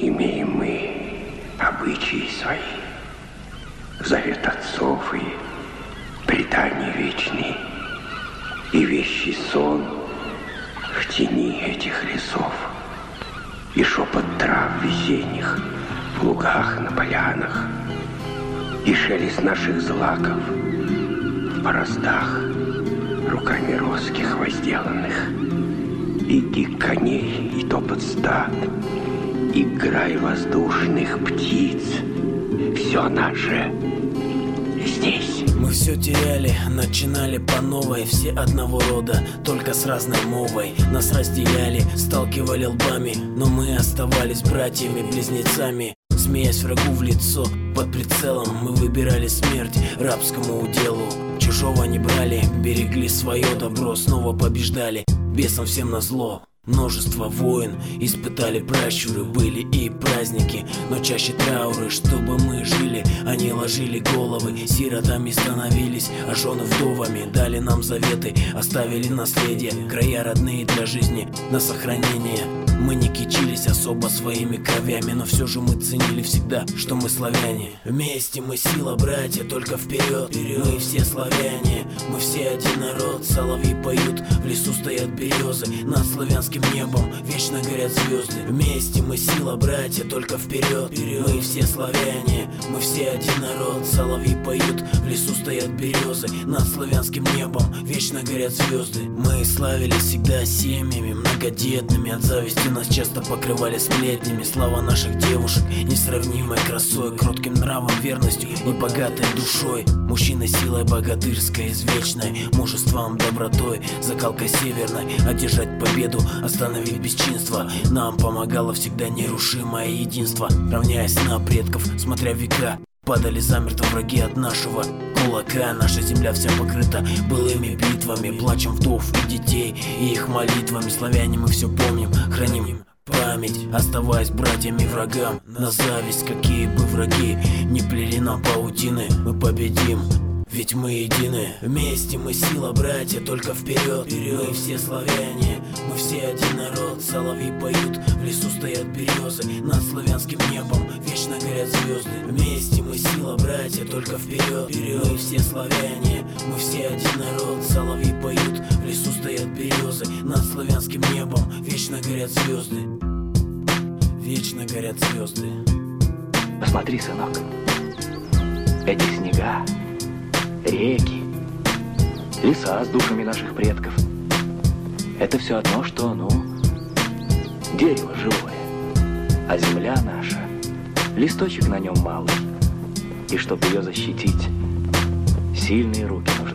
Имеем мы обычаи свои, завет отцов и предания вечные, и вещий сон в тени этих лесов, и шепот трав весенних в лугах на полянах, и шелест наших злаков в бороздах, руками роских возделанных, и гик коней, и топот стад, и грай воздушных птиц. Все наше здесь. Мы все теряли, начинали по новой. Все одного рода, только с разной мовой. Нас разделяли, сталкивали лбами, но мы оставались братьями-близнецами. Смеясь врагу в лицо, под прицелом мы выбирали смерть рабскому уделу. Чужого не брали, берегли свое добро, снова побеждали, бесом всем назло. Множество войн испытали пращуры, были и праздники, но чаще трауры. Чтобы мы жили, они ложили головы, сиротами становились, а жены вдовами. Дали нам заветы, оставили наследие, края родные для жизни на сохранение. Мы не кичились особо своими кровями, но все же мы ценили всегда, что мы славяне. Вместе мы сила, братья, только вперед. Мы все славяне, мы все один народ. Соловьи поют, в лесу стоят березы, над славянским небом вечно горят звезды. Вместе мы сила, братья, только вперед. Мы все славяне, мы все один народ. Соловьи поют, в лесу стоят березы, над славянским небом вечно горят звезды. Мы славились всегда семьями многодетными, от зависти нас часто покрывали сплетнями. Слава наших девушек несравнимой красой, кротким нравом, верностью и богатой душой. Мужчина силой богатырской, извечной, мужеством, добротой, закалкой северной. Одержать победу, остановить бесчинство нам помогало всегда нерушимое единство. Равняясь на предков, смотря века, падали замертво враги от нашего кулака. Наша земля вся покрыта былыми битвами, плачем вдов и детей и их молитвами. Славяне мы все помним, храним память, оставаясь братьями врагам. На зависть, какие бы враги не плели нам паутины, мы победим, ведь мы едины. Вместе мы сила, братья, только вперед. Мы все славяне, мы все один народ. Соловьи поют, в лесу стоят березы, над славянским небом вечно горят звезды. Вместе мы сила, братья, только вперед. Мы все славяне, мы все один народ. Соловьи поют, в лесу стоят березы, над славянским небом вечно горят звезды. Вечно горят звезды. Посмотри, сынок, эти снега, реки, леса с душами наших предков. Это все одно, что, дерево живое. А земля наша, листочек на нем малый. И чтоб ее защитить, сильные руки нужны.